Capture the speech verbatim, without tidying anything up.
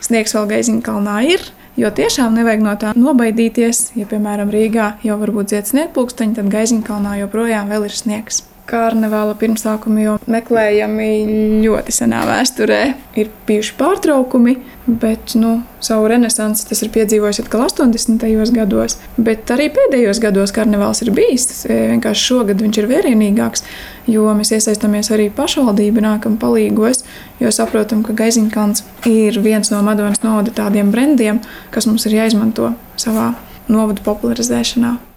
sniegs vēl Gaiziņkalnā ir, jo tiešām nevajag no tā nobaidīties. Ja, piemēram, Rīgā jau varbūt dzied sniegpulksteņi, tad Gaiziņkalnā joprojām vēl ir sniegs. Karnevāla pirmsākumi jau meklējami ļoti senā vēsturē. Ir bijuši pārtraukumi, bet nu, savu renesansi tas ir piedzīvojis atkal astoņdesmitajos gados. Bet arī pēdējos gados karnevāls ir bijis. Vienkārši šogad viņš ir vērienīgāks, jo mēs iesaistamies arī pašvaldību nākam palīgos, jo saprotam, ka Gaiziņkalns ir viens no Madonas novada tādiem brendiem, kas mums ir jāizmanto savā novadu popularizēšanā.